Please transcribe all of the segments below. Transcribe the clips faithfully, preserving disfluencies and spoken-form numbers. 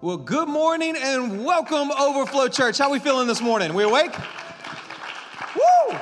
Well, good morning and welcome, Overflow Church. How we feeling this morning? We awake? Woo!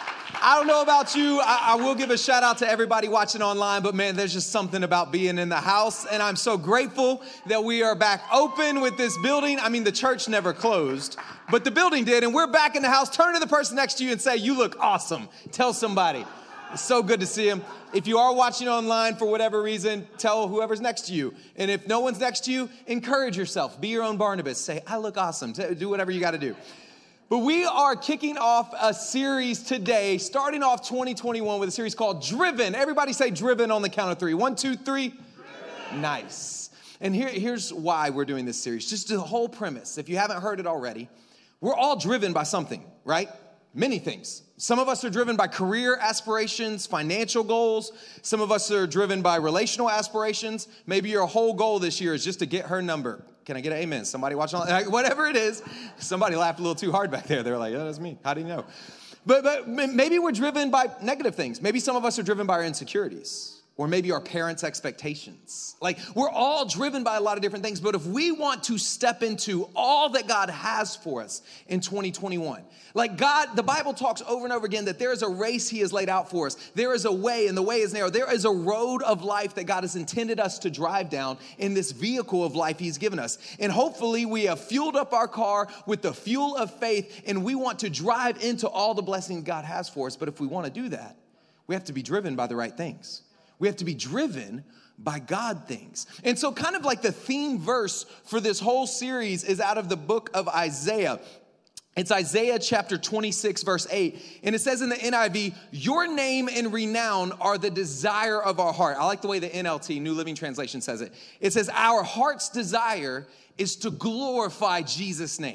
I don't know about you. I, I will give a shout out to everybody watching online, but man, there's just something about being in the house, and I'm so grateful that we are back open with this building. I mean, the church never closed, but the building did, and we're back in the house. Turn to the person next to you and say, "You look awesome." Tell somebody. It's so good to see him. If you are watching online for whatever reason, tell whoever's next to you. And if no one's next to you, encourage yourself. Be your own Barnabas. Say, "I look awesome." Do whatever you got to do. But we are kicking off a series today, starting off twenty twenty-one with a series called Driven. Everybody say Driven on the count of three. One, two, three. Driven. Nice. And here, here's why we're doing this series. Just the whole premise. If you haven't heard it already, we're all driven by something, right? Many things. Some of us are driven by career aspirations, financial goals. Some of us are driven by relational aspirations. Maybe your whole goal this year is just to get her number. Can I get an amen? Somebody watching, whatever it is. Somebody laughed a little too hard back there. They're like, "Oh, that's me. How do you know?" But, but maybe we're driven by negative things. Maybe some of us are driven by our insecurities. Or maybe our parents' expectations. Like, we're all driven by a lot of different things. But if we want to step into all that God has for us in twenty twenty-one, like God, the Bible talks over and over again that there is a race he has laid out for us. There is a way, and the way is narrow. There is a road of life that God has intended us to drive down in this vehicle of life he's given us. And hopefully we have fueled up our car with the fuel of faith, and we want to drive into all the blessings God has for us. But if we want to do that, we have to be driven by the right things. We have to be driven by God things. And so kind of like the theme verse for this whole series is out of the book of Isaiah. It's Isaiah chapter twenty-six, verse eight. And it says in the N I V, "Your name and renown are the desire of our heart." I like the way the N L T, New Living Translation, says it. It says, "Our heart's desire is to glorify Jesus' name."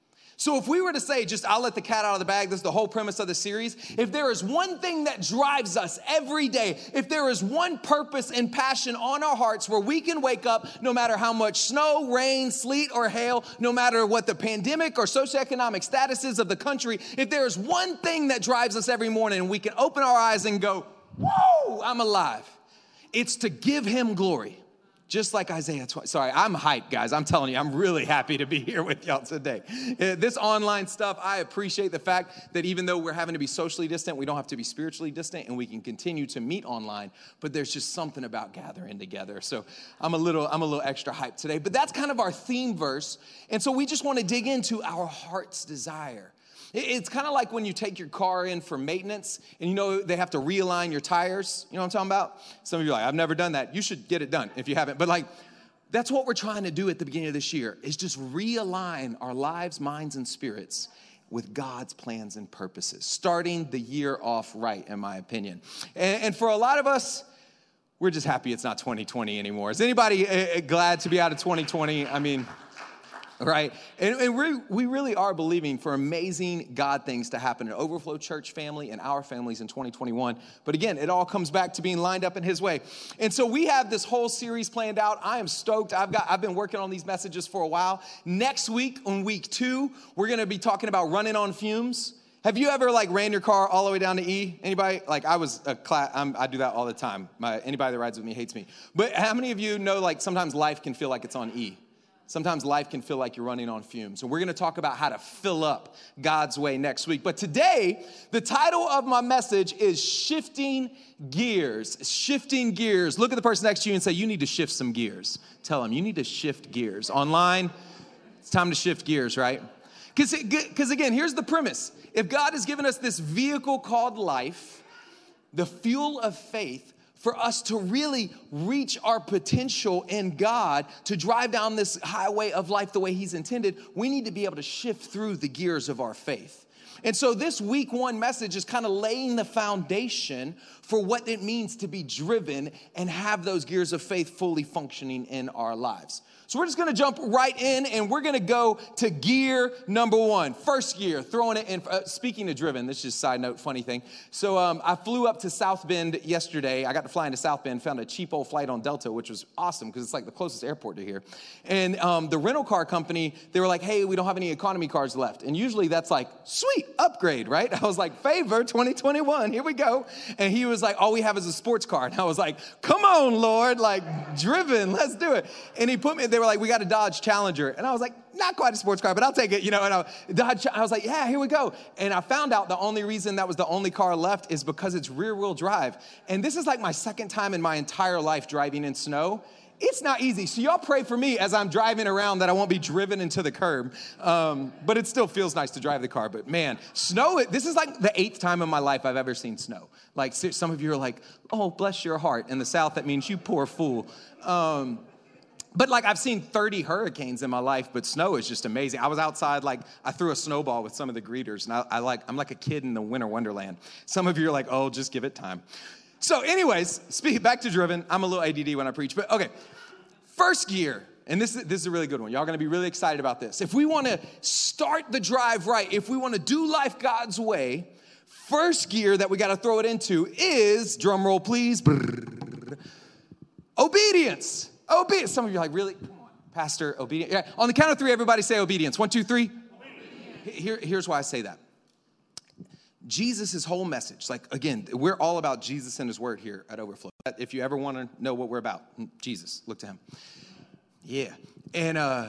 So if we were to say, just I'll let the cat out of the bag, this is the whole premise of the series. If there is one thing that drives us every day, if there is one purpose and passion on our hearts where we can wake up no matter how much snow, rain, sleet, or hail, no matter what the pandemic or socioeconomic status is of the country, if there is one thing that drives us every morning and we can open our eyes and go, "Whoa, I'm alive," it's to give him glory. Just like Isaiah twenty. Sorry, I'm hyped, guys. I'm telling you, I'm really happy to be here with y'all today. Uh, this online stuff, I appreciate the fact that even though we're having to be socially distant, we don't have to be spiritually distant, and we can continue to meet online. But there's just something about gathering together. So I'm a little, I'm a little extra hyped today. But that's kind of our theme verse, and so we just want to dig into our heart's desire. It's kind of like when you take your car in for maintenance and you know they have to realign your tires. You know what I'm talking about? Some of you are like, "I've never done that." You should get it done if you haven't. But like, that's what we're trying to do at the beginning of this year, is just realign our lives, minds, and spirits with God's plans and purposes, starting the year off right, in my opinion. And, and for a lot of us, we're just happy it's not twenty twenty anymore. Is anybody uh, glad to be out of twenty twenty? I mean... Right? And, and we we really are believing for amazing God things to happen in Overflow Church family and our families in twenty twenty-one. But again, it all comes back to being lined up in his way. And so we have this whole series planned out. I am stoked. I've got I've been working on these messages for a while. Next week, on week two, we're going to be talking about running on fumes. Have you ever like ran your car all the way down to E? Anybody? Like I was a class, I'm, I do that all the time. My, anybody that rides with me hates me. But how many of you know like sometimes life can feel like it's on E? Sometimes life can feel like you're running on fumes. And we're going to talk about how to fill up God's way next week. But today, the title of my message is Shifting Gears. Shifting Gears. Look at the person next to you and say, "You need to shift some gears." Tell them, you need to shift gears. Online, it's time to shift gears, right? Because again, here's the premise. If God has given us this vehicle called life, the fuel of faith, for us to really reach our potential in God, to drive down this highway of life the way he's intended, we need to be able to shift through the gears of our faith. And so this week one message is kind of laying the foundation for what it means to be driven and have those gears of faith fully functioning in our lives. So we're just going to jump right in, and we're going to go to gear number one. First gear, throwing it in. Uh, speaking of driven, this is just a side note, funny thing. So um, I flew up to South Bend yesterday. I got to fly into South Bend, found a cheap old flight on Delta, which was awesome because it's like the closest airport to here. And um, the rental car company, they were like, "Hey, we don't have any economy cars left." And usually that's like, sweet. sweet, upgrade, right? I was like, favor twenty twenty-one, here we go. And he was like, all we have is a sports car. And I was like, come on, Lord, like driven, let's do it. And he put me, they were like, we got a Dodge Challenger. And I was like, not quite a sports car, but I'll take it, you know. And I, Dodge, I was like, yeah, here we go. And I found out the only reason that was the only car left is because it's rear wheel drive. And this is like my second time in my entire life driving in snow. It's not easy. So y'all pray for me as I'm driving around that I won't be driven into the curb. Um, but it still feels nice to drive the car. But man, snow, this is like the eighth time in my life I've ever seen snow. Like some of you are like, oh, bless your heart. In the South, that means you poor fool. Um, but like I've seen thirty hurricanes in my life, but snow is just amazing. I was outside, like I threw a snowball with some of the greeters. And I, I like, I'm like a kid in the winter wonderland. Some of you are like, oh, just give it time. So anyways, speak back to driven. I'm a little A D D when I preach, but okay. First gear, and this is, this is a really good one. Y'all are going to be really excited about this. If we want to start the drive right, if we want to do life God's way, first gear that we got to throw it into is, drum roll please, brrr, obedience. Obedience. Some of you are like, really? Come on, Pastor, obedience. Yeah. On the count of three, everybody say obedience. One, two, three. Here, here's why I say that. Jesus' whole message, like, again, we're all about Jesus and his word here at Overflow. If you ever want to know what we're about, Jesus, look to him. Yeah. And uh,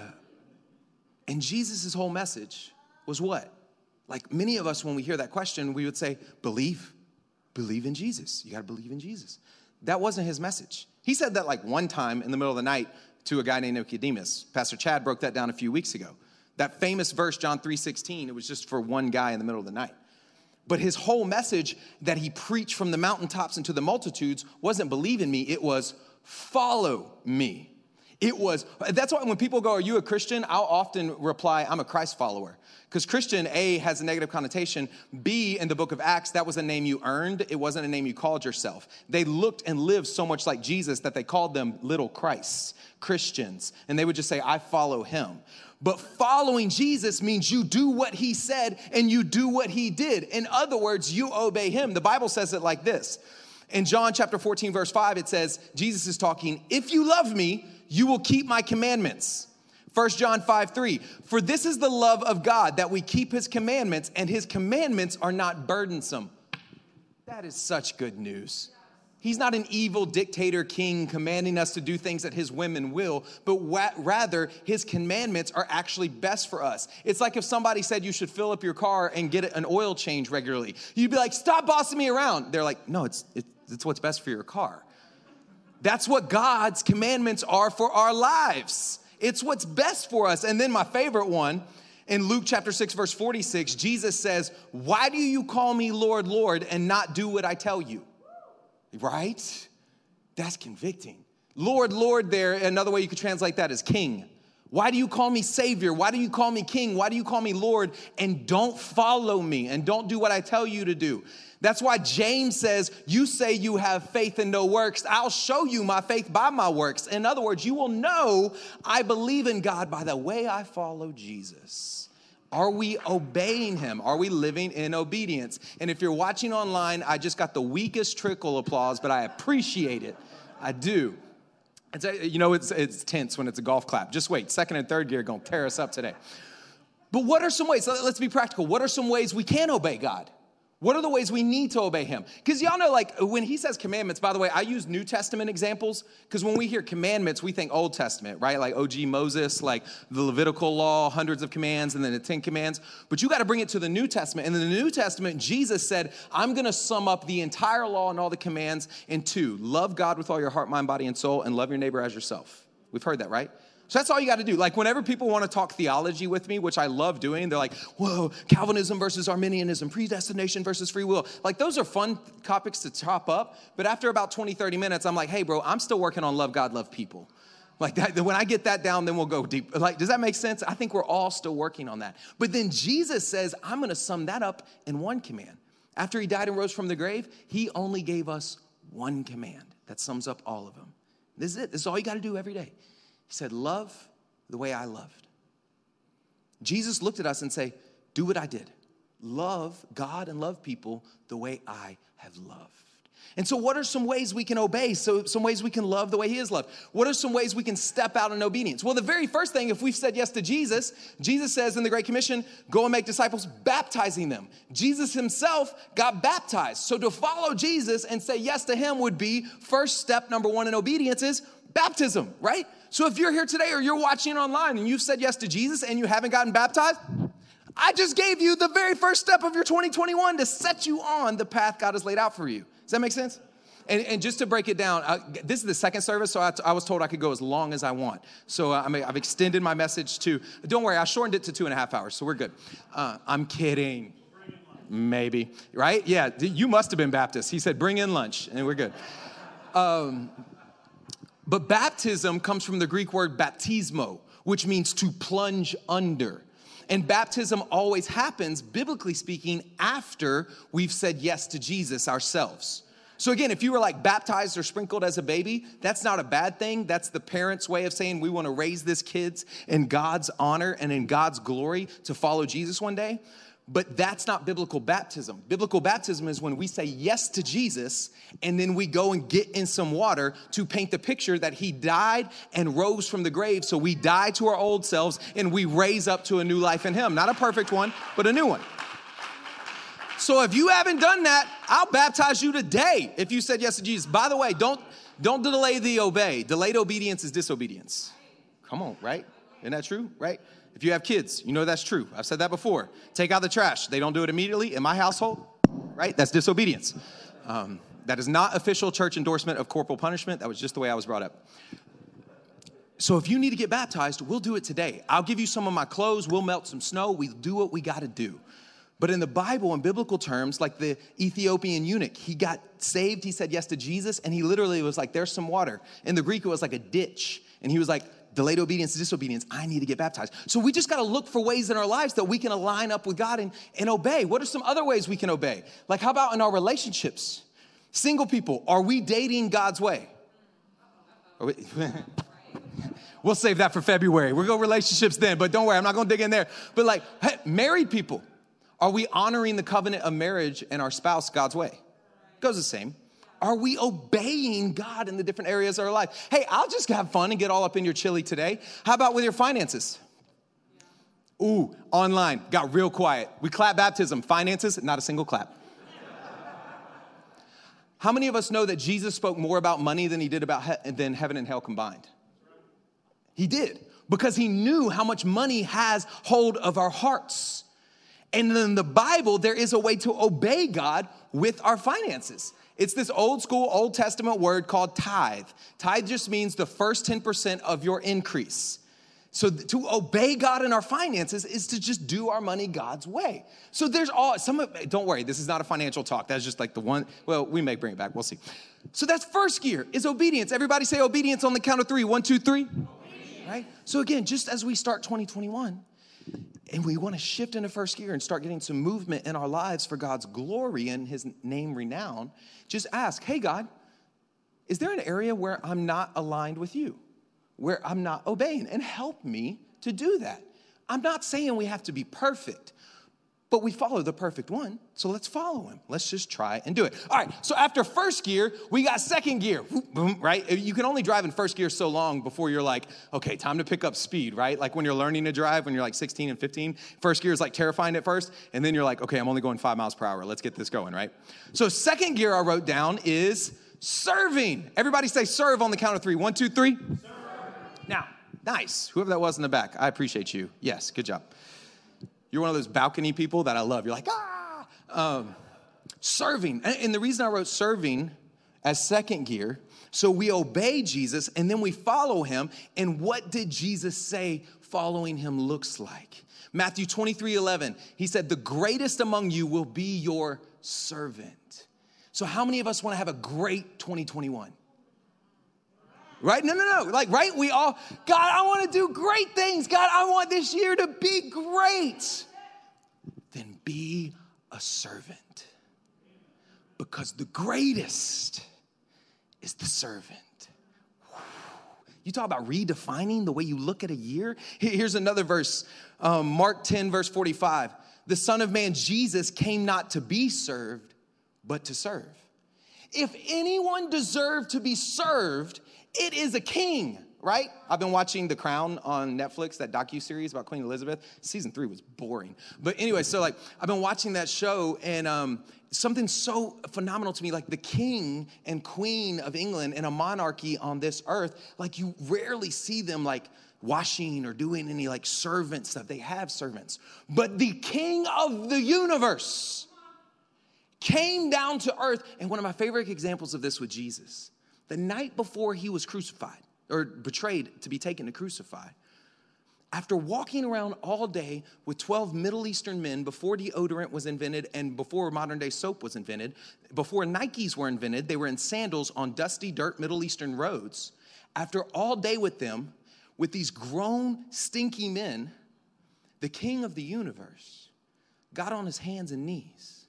and Jesus' whole message was what? Like many of us, when we hear that question, we would say, believe, believe in Jesus. You got to believe in Jesus. That wasn't his message. He said that like one time in the middle of the night to a guy named Nicodemus. Pastor Chad broke that down a few weeks ago. That famous verse, John three sixteen, it was just for one guy in the middle of the night. But his whole message that he preached from the mountaintops into the multitudes wasn't believe in me. It was follow me. It was, that's why when people go, are you a Christian? I'll often reply, I'm a Christ follower. Because Christian, A, has a negative connotation. B, in the book of Acts, that was a name you earned. It wasn't a name you called yourself. They looked and lived so much like Jesus that they called them little Christs, Christians. And they would just say, I follow him. But following Jesus means you do what he said and you do what he did. In other words, you obey him. The Bible says it like this. In John chapter fourteen, verse five, it says, Jesus is talking, if you love me, you will keep my commandments. First John five, three, for this is the love of God, that we keep his commandments, and his commandments are not burdensome. That is such good news. He's not an evil dictator king commanding us to do things at his whim and will, but wa- rather his commandments are actually best for us. It's like if somebody said you should fill up your car and get an oil change regularly. You'd be like, stop bossing me around. They're like, no, it's, it's, it's what's best for your car. That's what God's commandments are for our lives. It's what's best for us. And then my favorite one, in Luke chapter six, verse forty-six, Jesus says, why do you call me Lord, Lord, and not do what I tell you? Right? That's convicting. Lord, Lord there, another way you could translate that is king. Why do you call me Savior? Why do you call me King? Why do you call me Lord? And don't follow me and don't do what I tell you to do. That's why James says, you say you have faith and no works. I'll show you my faith by my works. In other words, you will know I believe in God by the way I follow Jesus. Are we obeying him? Are we living in obedience? And if you're watching online, I just got the weakest trickle applause, but I appreciate it. I do. It's a, you know, it's, it's tense when it's a golf clap. Just wait. Second and third gear are going to tear us up today. But what are some ways? Let's be practical. What are some ways we can obey God? What are the ways we need to obey him? Because y'all know, like, when he says commandments, by the way, I use New Testament examples, because when we hear commandments, we think Old Testament, right? Like O G Moses, like the Levitical law, hundreds of commands, and then the Ten Commands. But you got to bring it to the New Testament. And in the New Testament, Jesus said, I'm going to sum up the entire law and all the commands in two. Love God with all your heart, mind, body, and soul, and love your neighbor as yourself. We've heard that, right? So that's all you got to do. Like whenever people want to talk theology with me, which I love doing, they're like, whoa, Calvinism versus Arminianism, predestination versus free will. Like those are fun topics to chop up. But after about twenty, thirty minutes, I'm like, hey, bro, I'm still working on love God, love people. Like that, when I get that down, then we'll go deep. Like, does that make sense? I think we're all still working on that. But then Jesus says, I'm going to sum that up in one command. After he died and rose from the grave, he only gave us one command that sums up all of them. This is it. This is all you got to do every day. He said, love the way I loved. Jesus looked at us and said, do what I did. Love God and love people the way I have loved. And so what are some ways we can obey? So some ways we can love the way he is loved. What are some ways we can step out in obedience? Well, the very first thing, if we've said yes to Jesus, Jesus says in the Great Commission, go and make disciples, baptizing them. Jesus himself got baptized. So to follow Jesus and say yes to him would be first step number one in obedience is baptism, right? So if you're here today or you're watching online and you've said yes to Jesus and you haven't gotten baptized, I just gave you the very first step of your twenty twenty-one to set you on the path God has laid out for you. Does that make sense? And, and just to break it down, uh, this is the second service, so I, I was told I could go as long as I want. So uh, I mean, I've extended my message to, don't worry, I shortened it to two and a half hours, so we're good. Uh, I'm kidding. Maybe, right? Yeah, you must have been Baptist. He said, bring in lunch, and we're good. Um, but baptism comes from the Greek word baptismo, which means to plunge under. And baptism always happens, biblically speaking, after we've said yes to Jesus ourselves. So again, if you were like baptized or sprinkled as a baby, that's not a bad thing. That's the parents' way of saying we want to raise this kids in God's honor and in God's glory to follow Jesus one day. But that's not biblical baptism. Biblical baptism is when we say yes to Jesus and then we go and get in some water to paint the picture that he died and rose from the grave. So we die to our old selves and we raise up to a new life in him. Not a perfect one, but a new one. So if you haven't done that, I'll baptize you today if you said yes to Jesus. By the way, don't, don't delay the obey. Delayed obedience is disobedience. Come on, right? Isn't that true, right? If you have kids, you know that's true. I've said that before. Take out the trash. They don't do it immediately in my household, right? That's disobedience. Um, that is not official church endorsement of corporal punishment. That was just the way I was brought up. So if you need to get baptized, we'll do it today. I'll give you some of my clothes. We'll melt some snow. We do what we got to do. But in the Bible, in biblical terms, like the Ethiopian eunuch, he got saved. He said yes to Jesus. And he literally was like, there's some water. In the Greek, it was like a ditch. And he was like, delayed obedience, disobedience, I need to get baptized. So we just got to look for ways in our lives that we can align up with God and, and obey. What are some other ways we can obey? Like how about in our relationships? Single people, are we dating God's way? Are we, we'll save that for February. We'll go relationships then, but don't worry, I'm not going to dig in there. But like hey, married people, are we honoring the covenant of marriage and our spouse God's way? It goes the same. Are we obeying God in the different areas of our life? Hey, I'll just have fun and get all up in your chili today. How about with your finances? Ooh, online, got real quiet. We clap baptism. Finances, not a single clap. How many of us know that Jesus spoke more about money than he did about he- than heaven and hell combined? He did, because he knew how much money has hold of our hearts. And in the Bible, there is a way to obey God with our finances. It's this old school, Old Testament word called tithe. Tithe just means the first ten percent of your increase. So to obey God in our finances is to just do our money God's way. So there's all, some of, don't worry, this is not a financial talk. That's just like the one, well, we may bring it back. We'll see. So that's first gear is obedience. Everybody say obedience on the count of three. One, two, three. Obedience. Right? So again, just as we start twenty twenty-one, and we want to shift into first gear and start getting some movement in our lives for God's glory and his name renown, just ask, hey, God, is there an area where I'm not aligned with you, where I'm not obeying? And help me to do that. I'm not saying we have to be perfect, but we follow the perfect one, so let's follow him. Let's just try and do it. All right, so after first gear, we got second gear, right? You can only drive in first gear so long before you're like, okay, time to pick up speed, right? Like when you're learning to drive, when you're like sixteen and fifteen, first gear is like terrifying at first, and then you're like, okay, I'm only going five miles per hour. Let's get this going, right? So second gear I wrote down is serving. Everybody say serve on the count of three. One, two, three. Serve. Now, nice. Whoever that was in the back, I appreciate you. Yes, good job. You're one of those balcony people that I love. You're like, ah, um, serving. And the reason I wrote serving as second gear, so we obey Jesus and then we follow him. And what did Jesus say following him looks like? Matthew twenty-three eleven, he said, the greatest among you will be your servant. So how many of us want to have a great twenty twenty-one? Right? No, no, no. Like, right? We all, God, I want to do great things. God, I want this year to be great. Then be a servant. Because the greatest is the servant. You talk about redefining the way you look at a year. Here's another verse. Um, Mark ten, verse forty-five. The Son of Man, Jesus, came not to be served, but to serve. If anyone deserved to be served, it is a king, right? I've been watching The Crown on Netflix, that docuseries about Queen Elizabeth. Season three was boring. But anyway, so like I've been watching that show, and um, something so phenomenal to me, like the king and queen of England in a monarchy on this earth, like you rarely see them like washing or doing any like servant stuff. They have servants. But the king of the universe came down to earth. And one of my favorite examples of this was Jesus. The night before he was crucified or betrayed to be taken to crucify, after walking around all day with twelve Middle Eastern men before deodorant was invented and before modern day soap was invented, before Nikes were invented, they were in sandals on dusty dirt Middle Eastern roads. After all day with them, with these grown, stinky men, the king of the universe got on his hands and knees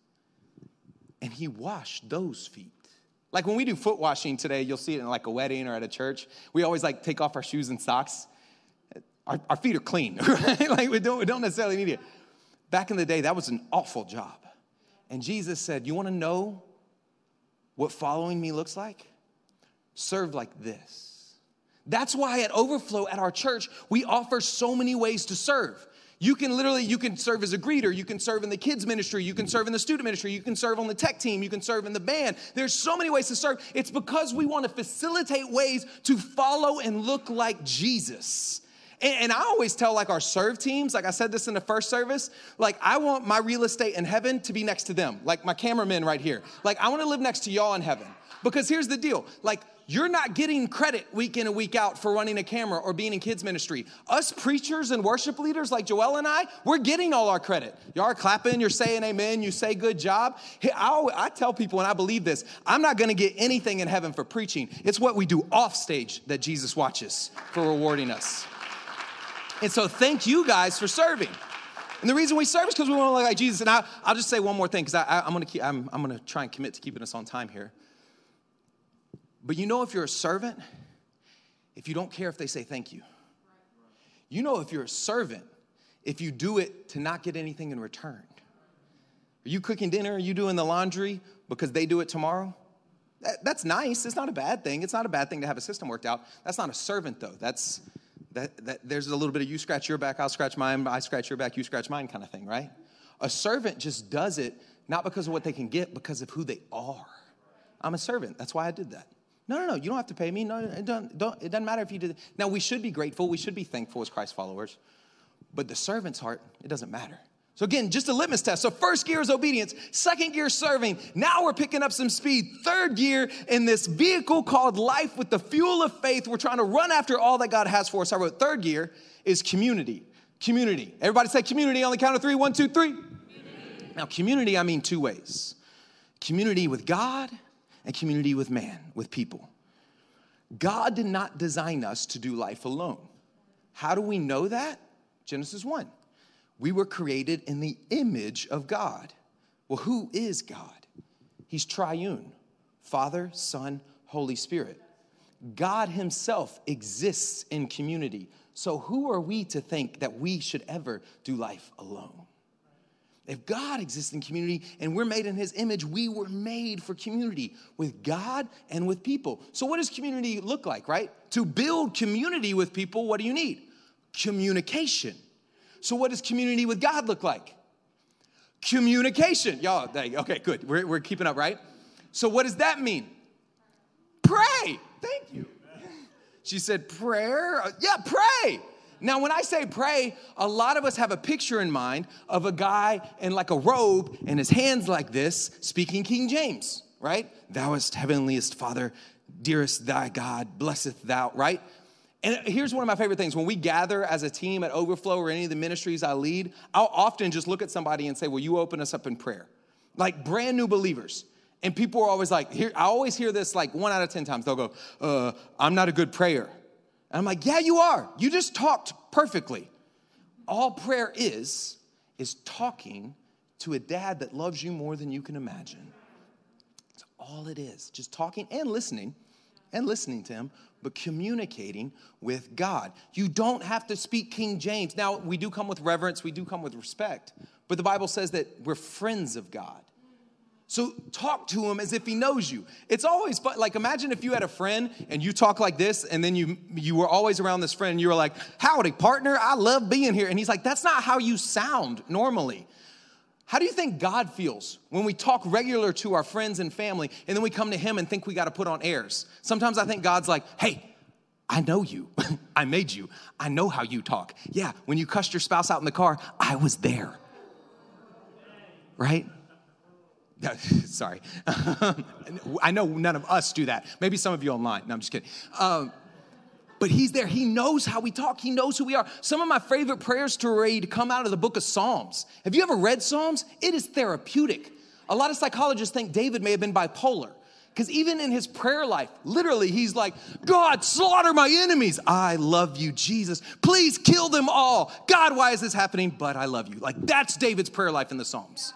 and he washed those feet. Like when we do foot washing today, you'll see it in like a wedding or at a church. We always like take off our shoes and socks. Our, our feet are clean, right? Like we don't, we don't necessarily need it. Back in the day, that was an awful job. And Jesus said, you want to know what following me looks like? Serve like this. That's why at Overflow at our church, we offer so many ways to serve. You can literally, you can serve as a greeter. You can serve in the kids ministry. You can serve in the student ministry. You can serve on the tech team. You can serve in the band. There's so many ways to serve. It's because we want to facilitate ways to follow and look like Jesus. And, and I always tell like our serve teams, like I said this in the first service, like I want my real estate in heaven to be next to them. Like my cameramen right here. Like I want to live next to y'all in heaven. Because here's the deal. Like you're not getting credit week in and week out for running a camera or being in kids ministry. Us preachers and worship leaders like Joel and I, we're getting all our credit. Y'all are clapping, you're saying amen, you say good job. I, always, I tell people, and I believe this, I'm not going to get anything in heaven for preaching. It's what we do off stage that Jesus watches for rewarding us. And so thank you guys for serving. And the reason we serve is because we want to look like Jesus. And I, I'll just say one more thing because I'm going to keep, I'm, I'm going to try and commit to keeping us on time here. But you know if you're a servant, if you don't care if they say thank you. You know if you're a servant, if you do it to not get anything in return. Are you cooking dinner? Are you doing the laundry because they do it tomorrow? That, that's nice. It's not a bad thing. It's not a bad thing to have a system worked out. That's not a servant, though. That's that, that there's a little bit of you scratch your back, I'll scratch mine, I scratch your back, you scratch mine kind of thing, right? A servant just does it not because of what they can get, because of who they are. I'm a servant. That's why I did that. No, no, no, you don't have to pay me. No, it, don't, don't, it doesn't matter if you did it. Now, we should be grateful. We should be thankful as Christ followers. But the servant's heart, it doesn't matter. So again, just a litmus test. So first gear is obedience. Second gear is serving. Now we're picking up some speed. Third gear in this vehicle called life with the fuel of faith. We're trying to run after all that God has for us. I wrote third gear is community. Community. Everybody say community on the count of three. One, two, three. Community. Now, community, I mean two ways. Community with God and community with man, with people. God did not design us to do life alone. How do we know that? Genesis one. We were created in the image of God. Well, who is God? He's triune. Father, Son, Holy Spirit. God himself exists in community. So who are we to think that we should ever do life alone? If God exists in community and we're made in his image, we were made for community with God and with people. So what does community look like, right? To build community with people, what do you need? Communication. So what does community with God look like? Communication. Y'all, okay, good. We're, we're keeping up, right? So what does that mean? Pray. Thank you. She said prayer. Yeah, pray. Now, when I say pray, a lot of us have a picture in mind of a guy in like a robe and his hands like this, speaking King James, right? Thou art heavenliest Father, dearest thy God, blesseth thou, right? And here's one of my favorite things. When we gather as a team at Overflow or any of the ministries I lead, I'll often just look at somebody and say, will you open us up in prayer? Like brand new believers. And people are always like, here, I always hear this like one out of ten times. They'll go, uh, I'm not a good prayer. And I'm like, yeah, you are. You just talked perfectly. All prayer is, is talking to a dad that loves you more than you can imagine. That's all it is. Just talking and listening and listening to him, but communicating with God. You don't have to speak King James. Now, we do come with reverence. We do come with respect. But the Bible says that we're friends of God. So talk to him as if he knows you. It's always fun. Like, imagine if you had a friend and you talk like this, and then you you were always around this friend and you were like, howdy, partner, I love being here. And he's like, that's not how you sound normally. How do you think God feels when we talk regular to our friends and family, and then we come to him and think we got to put on airs? Sometimes I think God's like, hey, I know you. I made you. I know how you talk. Yeah, when you cussed your spouse out in the car, I was there. Right? Sorry. I know none of us do that. Maybe some of you online. No, I'm just kidding. Um, but he's there. He knows how we talk. He knows who we are. Some of my favorite prayers to read come out of the book of Psalms. Have you ever read Psalms? It is therapeutic. A lot of psychologists think David may have been bipolar. Because even in his prayer life, literally, he's like, God, slaughter my enemies. I love you, Jesus. Please kill them all. God, why is this happening? But I love you. Like, that's David's prayer life in the Psalms.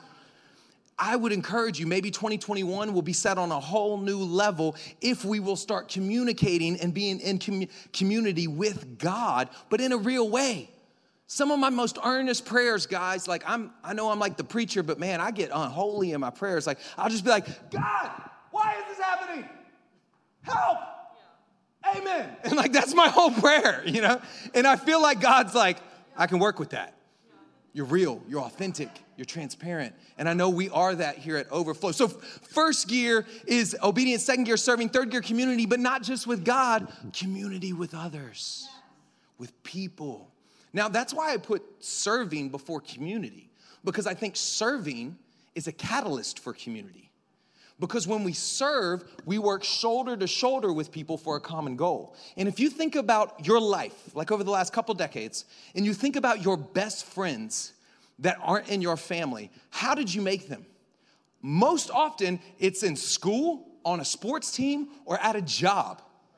I would encourage you, maybe twenty twenty-one will be set on a whole new level if we will start communicating and being in commu- community with God, but in a real way. Some of my most earnest prayers, guys, like I'm, I know I'm like the preacher, but man, I get unholy in my prayers. Like, I'll just be like, God, why is this happening? Help. Yeah. Amen. And like, that's my whole prayer, you know? And I feel like God's like, I can work with that. You're real, you're authentic, you're transparent. And I know we are that here at Overflow. So first gear is obedience, second gear, serving, third gear, community, but not just with God, community with others, with people. Now, that's why I put serving before community, because I think serving is a catalyst for community. Because when we serve, we work shoulder to shoulder with people for a common goal. And if you think about your life, like over the last couple decades, and you think about your best friends that aren't in your family, how did you make them? Most often, it's in school, on a sports team, or at a job.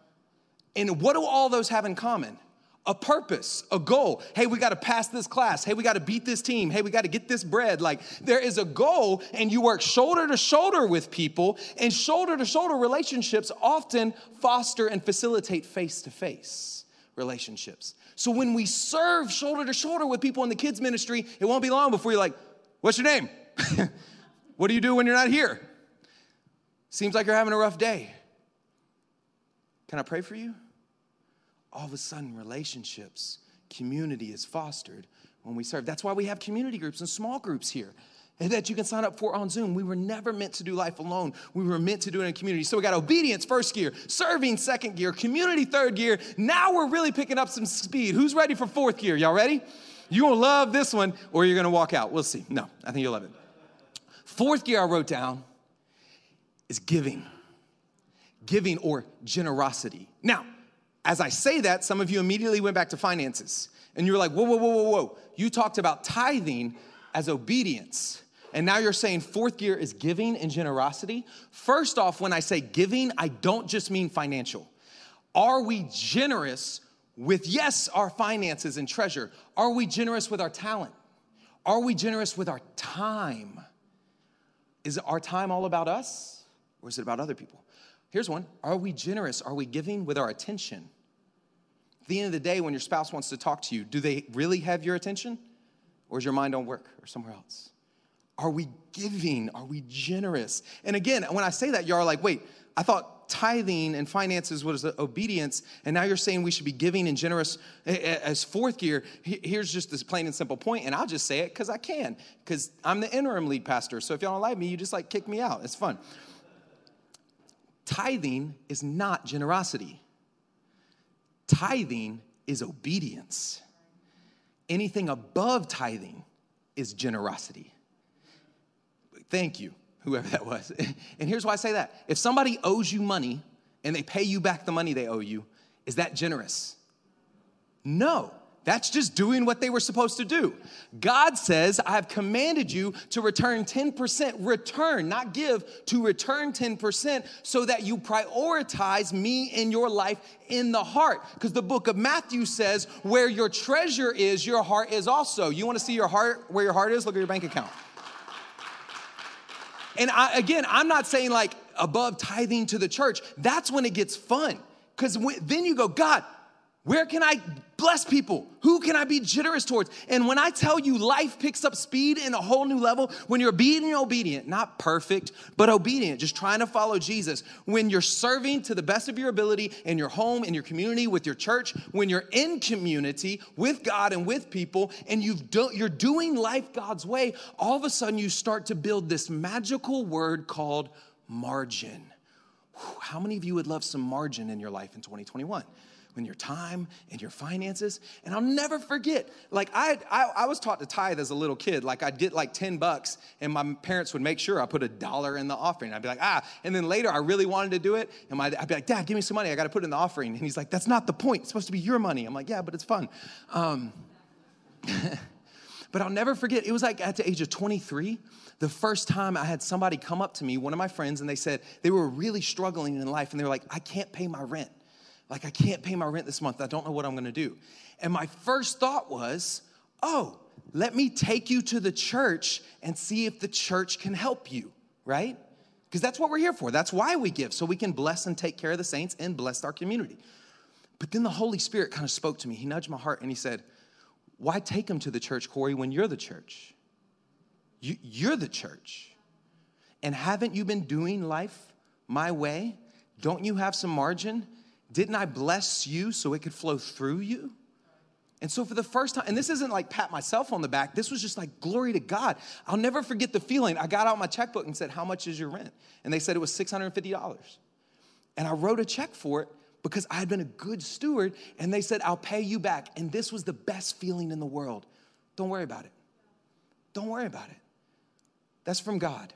And what do all those have in common? A purpose, a goal. Hey, we got to pass this class. Hey, we got to beat this team. Hey, we got to get this bread. Like, there is a goal, and you work shoulder to shoulder with people, and shoulder to shoulder relationships often foster and facilitate face-to-face relationships. So when we serve shoulder to shoulder with people in the kids ministry, it won't be long before you're like, what's your name? What do you do when you're not here? Seems like you're having a rough day. Can I pray for you? All of a sudden, relationships, community is fostered when we serve. That's why we have community groups and small groups here that you can sign up for on Zoom. We were never meant to do life alone. We were meant to do it in a community. So we got obedience, first gear, serving, second gear, community, third gear. Now we're really picking up some speed. Who's ready for fourth gear? Y'all ready? You're going to love this one, or you're going to walk out. We'll see. No, I think you'll love it. Fourth gear I wrote down is giving. Giving or generosity. Now, as I say that, some of you immediately went back to finances. And you were like, whoa, whoa, whoa, whoa, whoa. You talked about tithing as obedience. And now you're saying fourth gear is giving and generosity. First off, when I say giving, I don't just mean financial. Are we generous with, yes, our finances and treasure? Are we generous with our talent? Are we generous with our time? Is our time all about us, or is it about other people? Here's one. Are we generous? Are we giving with our attention? At the end of the day, when your spouse wants to talk to you, do they really have your attention? Or is your mind on work or somewhere else? Are we giving? Are we generous? And again, when I say that, y'all are like, wait, I thought tithing and finances was obedience, and now you're saying we should be giving and generous as fourth gear. Here's just this plain and simple point, and I'll just say it because I can, because I'm the interim lead pastor. So if y'all don't like me, you just like kick me out. It's fun. Tithing is not generosity. Tithing is obedience. Anything above tithing is generosity. Thank you, whoever that was. And here's why I say that. If somebody owes you money and they pay you back the money they owe you, is that generous? No. That's just doing what they were supposed to do. God says, I have commanded you to return ten percent. Return, not give, to return ten percent so that you prioritize me in your life in the heart. Because the book of Matthew says, where your treasure is, your heart is also. You want to see your heart, where your heart is? Look at your bank account. And I, again, I'm not saying like above tithing to the church. That's when it gets fun. Because then you go, God, where can I bless people? Who can I be generous towards? And when I tell you life picks up speed in a whole new level, when you're being obedient, not perfect, but obedient, just trying to follow Jesus, when you're serving to the best of your ability in your home, in your community, with your church, when you're in community with God and with people, and you've do, you're doing life God's way, all of a sudden you start to build this magical word called margin. Whew, how many of you would love some margin in your life in twenty twenty-one? When your time and your finances. And I'll never forget, like I, I I was taught to tithe as a little kid. Like I'd get like ten bucks and my parents would make sure I put a dollar in the offering. I'd be like, ah, and then later I really wanted to do it. And my, I'd be like, Dad, give me some money. I got to put it in the offering. And he's like, that's not the point. It's supposed to be your money. I'm like, yeah, but it's fun. Um, but I'll never forget, it was like at the age of twenty-three, the first time I had somebody come up to me, one of my friends, and they said they were really struggling in life. And they were like, I can't pay my rent. Like, I can't pay my rent this month. I don't know what I'm going to do. And my first thought was, oh, let me take you to the church and see if the church can help you, right? Because that's what we're here for. That's why we give, so we can bless and take care of the saints and bless our community. But then the Holy Spirit kind of spoke to me. He nudged my heart and he said, why take them to the church, Corey, when you're the church? You, you're the church. And haven't you been doing life my way? Don't you have some margin? Didn't I bless you so it could flow through you? And so for the first time, and this isn't like pat myself on the back. This was just like glory to God. I'll never forget the feeling. I got out my checkbook and said, how much is your rent? And they said it was six hundred fifty dollars. And I wrote a check for it because I had been a good steward. And they said, I'll pay you back. And this was the best feeling in the world. Don't worry about it. Don't worry about it. That's from God.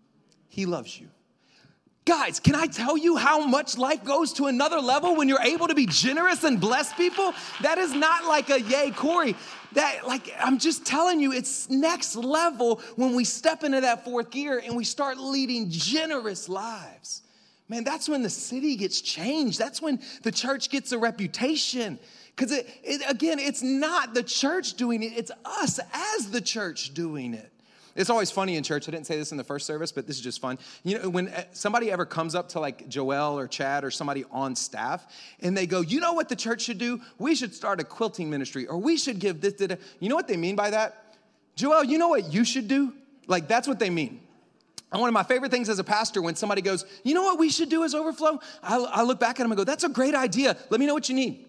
He loves you. Guys, can I tell you how much life goes to another level when you're able to be generous and bless people? That is not like a yay, Corey. That, like, I'm just telling you, it's next level when we step into that fourth gear and we start leading generous lives. Man, that's when the city gets changed. That's when the church gets a reputation. Because, it, it, again, it's not the church doing it. It's us as the church doing it. It's always funny in church. I didn't say this in the first service, but this is just fun. You know, when somebody ever comes up to like Joel or Chad or somebody on staff and they go, you know what the church should do? We should start a quilting ministry, or we should give this, da, da. You know what they mean by that? Joel, you know what you should do? Like, that's what they mean. And one of my favorite things as a pastor, when somebody goes, you know what we should do as Overflow? I, I look back at them and go, that's a great idea. Let me know what you need.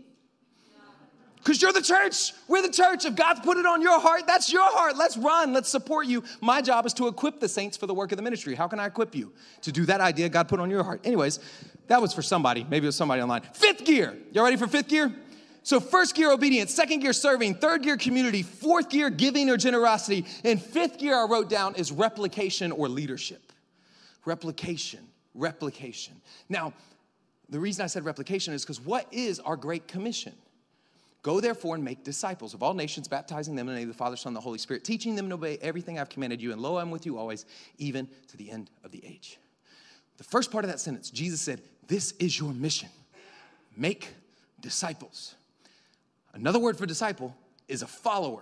Because you're the church. We're the church. If God's put it on your heart, that's your heart. Let's run. Let's support you. My job is to equip the saints for the work of the ministry. How can I equip you to do that idea God put on your heart? Anyways, that was for somebody. Maybe it was somebody online. Fifth gear. Y'all ready for fifth gear? So first gear, obedience. Second gear, serving. Third gear, community. Fourth gear, giving or generosity. And fifth gear, I wrote down, is replication or leadership. Replication. Replication. Now, the reason I said replication is because what is our Great Commission? Go therefore and make disciples of all nations, baptizing them in the name of the Father, Son, and the Holy Spirit, teaching them to obey everything I've commanded you. And lo, I'm with you always, even to the end of the age. The first part of that sentence, Jesus said, this is your mission. Make disciples. Another word for disciple is a follower.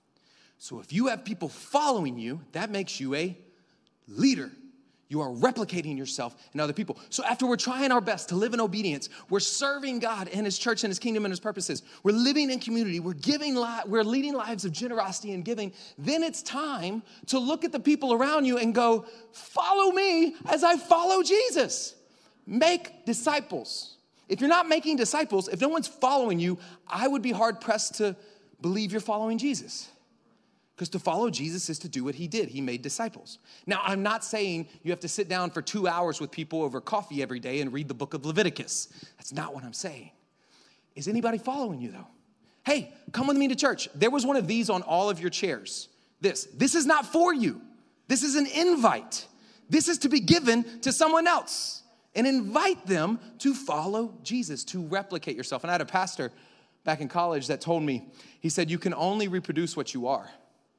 So if you have people following you, that makes you a leader. You are replicating yourself in other people. So after we're trying our best to live in obedience, we're serving God and his church and his kingdom and his purposes. We're living in community. We're giving, li- we're leading lives of generosity and giving. Then it's time to look at the people around you and go, follow me as I follow Jesus. Make disciples. If you're not making disciples, if no one's following you, I would be hard pressed to believe you're following Jesus. Because to follow Jesus is to do what he did. He made disciples. Now, I'm not saying you have to sit down for two hours with people over coffee every day and read the book of Leviticus. That's not what I'm saying. Is anybody following you, though? Hey, come with me to church. There was one of these on all of your chairs. This. This is not for you. This is an invite. This is to be given to someone else. And invite them to follow Jesus, to replicate yourself. And I had a pastor back in college that told me, he said, you can only reproduce what you are.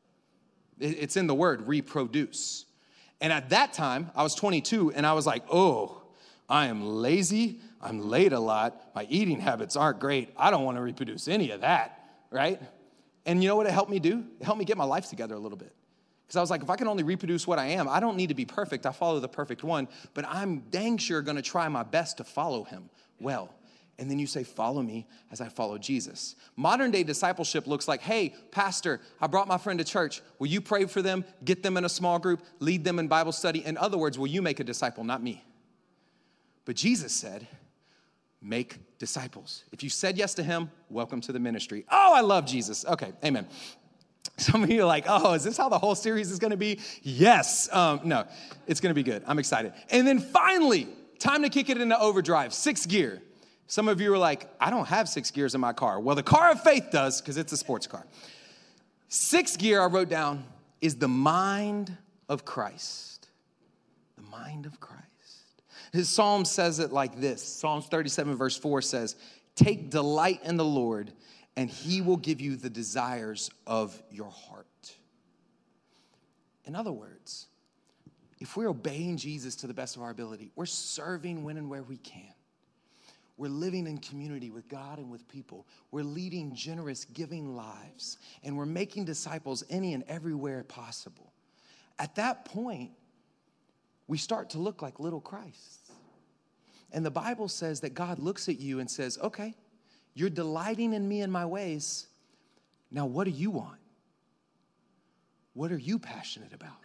It's in the word, reproduce. And at that time, I was twenty-two, and I was like, oh, I am lazy. I'm late a lot. My eating habits aren't great. I don't want to reproduce any of that, right? And you know what it helped me do? It helped me get my life together a little bit. Because I was like, if I can only reproduce what I am, I don't need to be perfect. I follow the perfect one, but I'm dang sure going to try my best to follow him well. And then you say, follow me as I follow Jesus. Modern day discipleship looks like, hey, pastor, I brought my friend to church. Will you pray for them, get them in a small group, lead them in Bible study? In other words, will you make a disciple, not me? But Jesus said, make disciples. If you said yes to him, welcome to the ministry. Oh, I love Jesus. Okay, amen. Some of you are like, oh, is this how the whole series is going to be? Yes. Um, no, it's going to be good. I'm excited. And then finally, time to kick it into overdrive, sixth gear. Some of you are like, I don't have six gears in my car. Well, the car of faith does because it's a sports car. Sixth gear I wrote down is the mind of Christ. The mind of Christ. His Psalm says it like this. Psalms thirty-seven verse four says, take delight in the Lord and he will give you the desires of your heart. In other words, if we're obeying Jesus to the best of our ability, we're serving when and where we can. We're living in community with God and with people. We're leading generous, giving lives. And we're making disciples any and everywhere possible. At that point, we start to look like little Christs. And the Bible says that God looks at you and says, okay, you're delighting in me and my ways. Now, what do you want? What are you passionate about?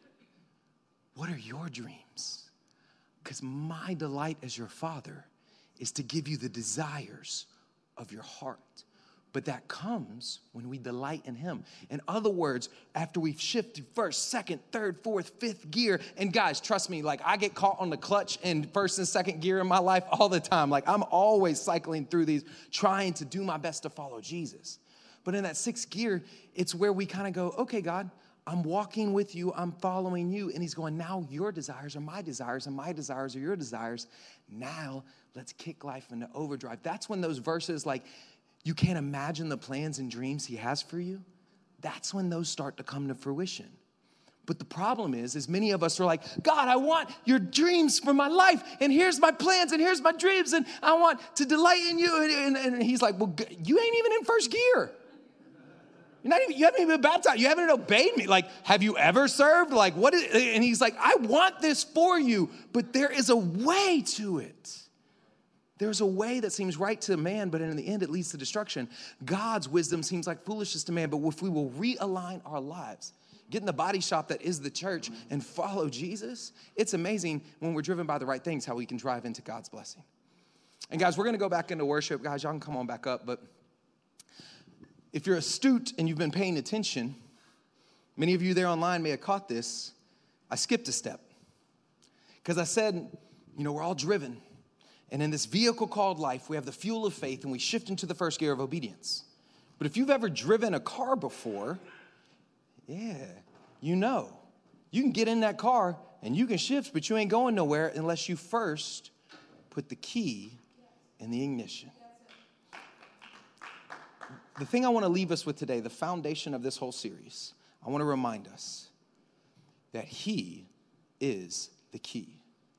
What are your dreams? Because my delight as your father is to give you the desires of your heart. But that comes when we delight in him. In other words, after we've shifted first, second, third, fourth, fifth gear. And guys, trust me, like I get caught on the clutch in first and second gear in my life all the time. Like I'm always cycling through these, trying to do my best to follow Jesus. But in that sixth gear, it's where we kind of go, okay, God, I'm walking with you. I'm following you. And he's going, now your desires are my desires and my desires are your desires. Now let's kick life into overdrive. That's when those verses like, you can't imagine the plans and dreams he has for you. That's when those start to come to fruition. But the problem is, is many of us are like, God, I want your dreams for my life. And here's my plans and here's my dreams. And I want to delight in you. And, and, and he's like, well, you ain't even in first gear. You're not even, you haven't even been baptized. You haven't obeyed me. Like, have you ever served? Like, what is, and he's like, I want this for you, but there is a way to it. There's a way that seems right to man, but in the end, it leads to destruction. God's wisdom seems like foolishness to man, but if we will realign our lives, get in the body shop that is the church and follow Jesus, it's amazing when we're driven by the right things, how we can drive into God's blessing. And guys, we're going to go back into worship. Guys, y'all can come on back up, but if you're astute and you've been paying attention, many of you there online may have caught this. I skipped a step because I said, you know, we're all driven. And in this vehicle called life, we have the fuel of faith and we shift into the first gear of obedience. But if you've ever driven a car before, yeah, you know, you can get in that car and you can shift, but you ain't going nowhere unless you first put the key in the ignition. The thing I want to leave us with today, the foundation of this whole series, I want to remind us that he is the key.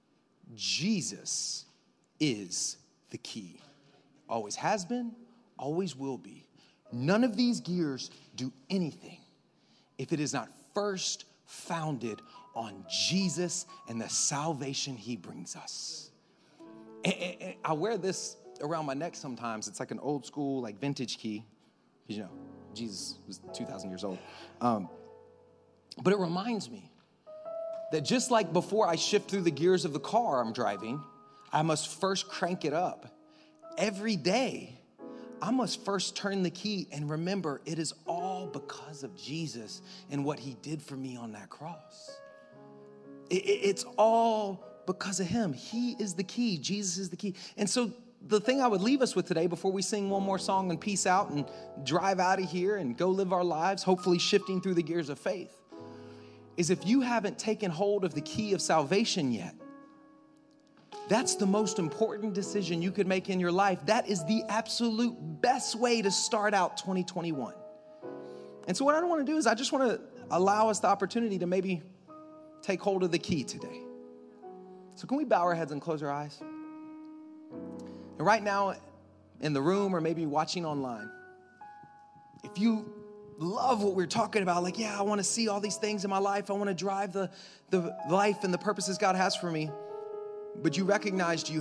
Jesus is the key. Always has been, always will be. None of these gears do anything if it is not first founded on Jesus and the salvation he brings us. And, and, and I wear this around my neck sometimes. It's like an old school, like vintage key. You know, Jesus was two thousand years old. Um, but it reminds me that just like before I shift through the gears of the car I'm driving, I must first crank it up. Every day, I must first turn the key and remember it is all because of Jesus and what he did for me on that cross. It, it, it's all because of him. He is the key. Jesus is the key. And so the thing I would leave us with today before we sing one more song and peace out and drive out of here and go live our lives, hopefully shifting through the gears of faith, is if you haven't taken hold of the key of salvation yet, that's the most important decision you could make in your life. That is the absolute best way to start out twenty twenty-one. And so what I want to do is I just want to allow us the opportunity to maybe take hold of the key today. So can we bow our heads and close our eyes? And right now in the room or maybe watching online, if you love what we're talking about, like, yeah, I want to see all these things in my life. I want to drive the, the life and the purposes God has for me. But you recognized you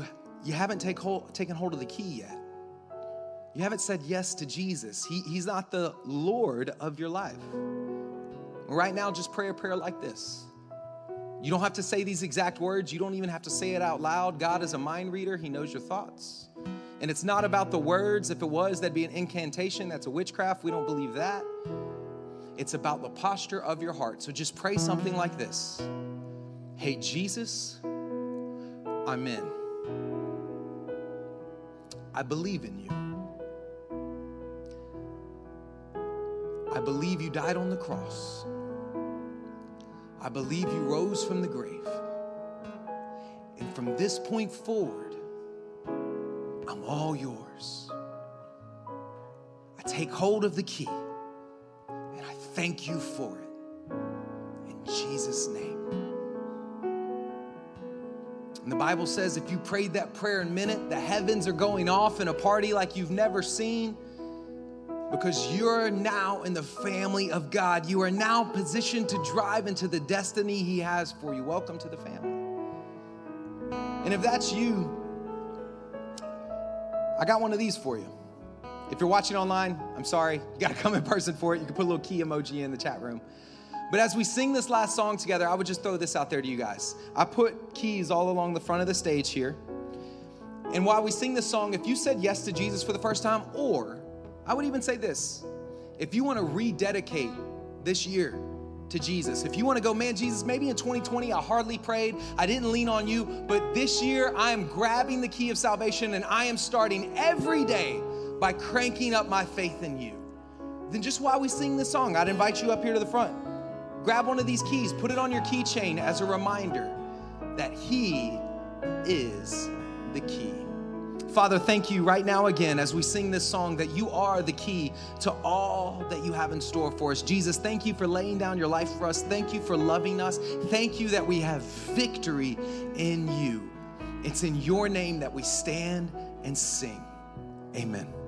you haven't take hold, taken hold of the key yet. You haven't said yes to Jesus. He, he's not the Lord of your life. Right now, just pray a prayer like this. You don't have to say these exact words. You don't even have to say it out loud. God is a mind reader. He knows your thoughts. And it's not about the words. If it was, that'd be an incantation. That's a witchcraft. We don't believe that. It's about the posture of your heart. So just pray something like this. Hey, Jesus, I'm in. I believe in you. I believe you died on the cross. I believe you rose from the grave. And from this point forward, I'm all yours. I take hold of the key, and I thank you for it. In Jesus' name. And the Bible says if you prayed that prayer in a minute, the heavens are going off in a party like you've never seen, because you're now in the family of God. You are now positioned to drive into the destiny He has for you. Welcome to the family. And if that's you, I got one of these for you. If you're watching online, I'm sorry, you got to come in person for it. You can put a little key emoji in the chat room. But as we sing this last song together, I would just throw this out there to you guys. I put keys all along the front of the stage here. And while we sing this song, if you said yes to Jesus for the first time, or I would even say this, if you want to rededicate this year to Jesus, if you want to go, man, Jesus, maybe in twenty twenty, I hardly prayed, I didn't lean on you, but this year I am grabbing the key of salvation and I am starting every day by cranking up my faith in you. Then just while we sing this song, I'd invite you up here to the front. Grab one of these keys, put it on your keychain as a reminder that He is the key. Father, thank you right now again as we sing this song that you are the key to all that you have in store for us. Jesus, thank you for laying down your life for us. Thank you for loving us. Thank you that we have victory in you. It's in your name that we stand and sing. Amen.